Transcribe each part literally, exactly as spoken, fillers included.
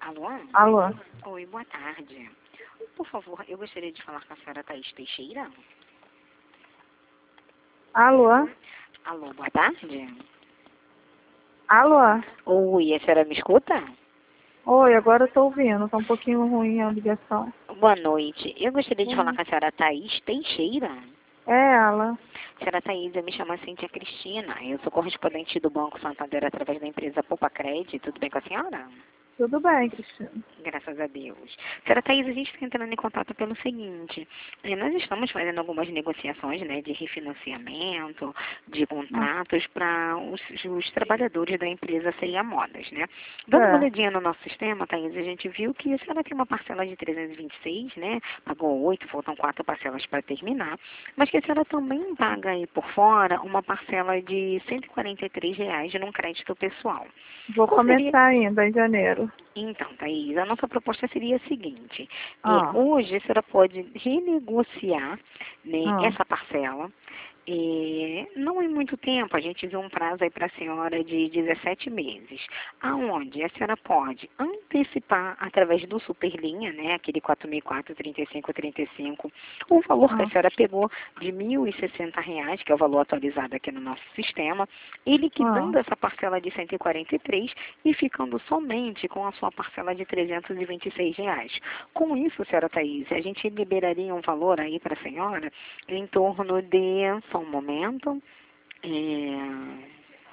Alô? Alô? Oi, boa tarde. Por favor, eu gostaria de falar com a senhora Thaís Teixeira. Alô? Alô, boa tarde. Alô? Oi, a senhora me escuta? Oi, agora eu tô ouvindo. Tá um pouquinho ruim a ligação. Boa noite. Eu gostaria de Boa falar noite. com a senhora Thaís Teixeira. É ela. Senhora Thaís, eu me chamo Cíntia Cristina. Eu sou correspondente do Banco Santander através da empresa Poupa Crédito. Tudo bem com a senhora? Tudo bem, Cristina. Graças a Deus. Senhora Thaís, a gente está entrando em contato pelo seguinte. eh, Nós estamos fazendo algumas negociações, né, de refinanciamento, de contratos para os, os trabalhadores da empresa C I A Modas, né? Dando uma É. olhadinha no nosso sistema, Thaís, a gente viu que a senhora tem uma parcela de trezentos e vinte e seis, né? Pagou oito, faltam quatro parcelas para terminar. Mas que a senhora também paga aí por fora uma parcela de cento e quarenta e três reais num crédito pessoal. Vou Qual seria? começar ainda em janeiro. Então, Thaís, a nossa proposta seria a seguinte. Ah. É, hoje a senhora pode renegociar, né, Ah. essa parcela. É, não em muito tempo, a gente viu um prazo aí para a senhora de dezessete meses, aonde a senhora pode antecipar através do Superlinha, né, aquele quatro mil e quatro, trinta e cinco, trinta e cinco, o valor que a Ah. senhora pegou de mil e sessenta reais, que é o valor atualizado aqui no nosso sistema, e liquidando Ah. essa parcela de cento e quarenta e três e ficando somente com a sua parcela de trezentos e vinte e seis reais. Com isso, senhora Thaís, a gente liberaria um valor aí para a senhora em torno de, só um momento, é,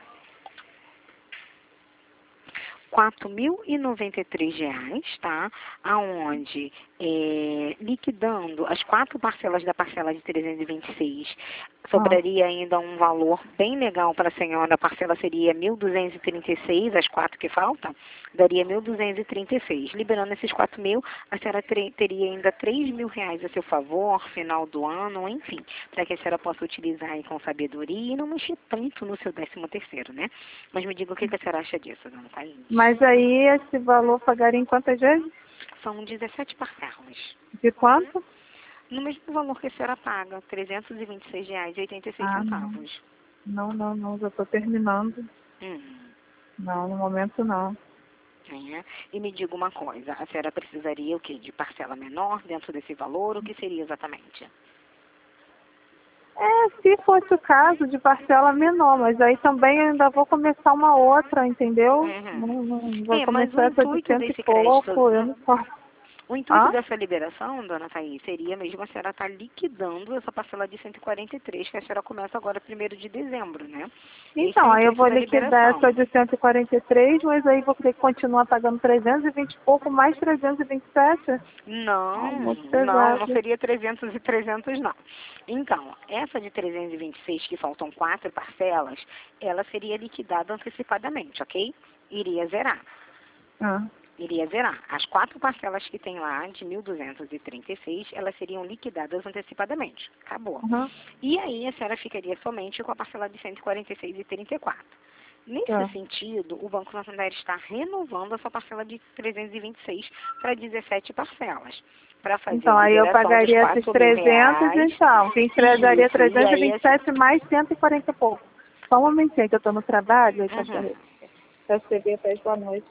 quatro mil e noventa e três reais, tá? Aonde, é, liquidando as quatro parcelas da parcela de trezentos e vinte e seis, Ah. sobraria ainda um valor bem legal para a senhora. A parcela seria mil duzentos e trinta e seis, as quatro que faltam, daria mil duzentos e trinta e seis. Liberando esses quatro mil, a senhora ter, teria ainda três mil reais a seu favor, final do ano, enfim, para que a senhora possa utilizar aí com sabedoria e não mexer tanto no seu décimo terceiro, né? Mas me diga o que, que a senhora acha disso, dona Thaís? Mas aí esse valor pagaria em quantas vezes? São dezessete parcelas. De quanto? No mesmo valor que a senhora paga, trezentos e vinte e seis reais e oitenta e seis Ah, não. centavos. Não, não, não. Já tô terminando. Hum. Não, no momento não. É. E me diga uma coisa, a senhora precisaria o quê? De parcela menor dentro desse valor? O que seria exatamente? É, se fosse o caso de parcela menor, mas aí também eu ainda vou começar uma outra, entendeu? Uhum. Não, não, vou É, mas o começar essa de intuito cento e desse crédito, pouco, eu não posso. o intuito Ah? dessa liberação, dona Thaís, seria mesmo a senhora estar liquidando essa parcela de cento e quarenta e três, que a senhora começa agora primeiro de dezembro, né? Esse é Então, o aí eu intuito vou da liquidar liberação. essa de cento e quarenta e três, mas aí vou ter que continuar pagando trezentos e vinte e pouco, mais trezentos e vinte e sete. Ah, Não, muito não, não pesado. seria trezentos e trezentos, não. Então, essa de trezentos e vinte e seis, que faltam quatro parcelas, ela seria liquidada antecipadamente, ok? Iria zerar. Ah. Iria zerar. As quatro parcelas que tem lá, de mil duzentos e trinta e seis, elas seriam liquidadas antecipadamente. Acabou. Uhum. E aí a senhora ficaria somente com a parcela de cento e quarenta e seis e trinta e quatro. Nesse Tá. sentido, o Banco Santander está renovando essa parcela de trezentos e vinte e seis para dezessete parcelas, para fazer Então, a aí eu liberação dos pagaria esses quatro mil trezentos, reais. então, que entregaria Isso, e trezentos e aí... vinte e Esse... sete mais cento e quarenta e pouco. Só um momentinho que eu tô no trabalho, aí tá Uhum. para receber até boa noite.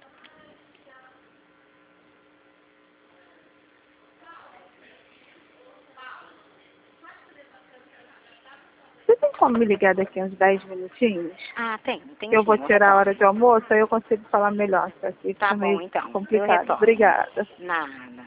Você tem como me ligar daqui uns dez minutinhos? Ah, tem, tem Eu sim, vou eu tirar a hora retorno. de almoço, aí eu consigo falar melhor, porque aqui Tá fica bom, meio então, eu complicado. retorno. Obrigada. Nada.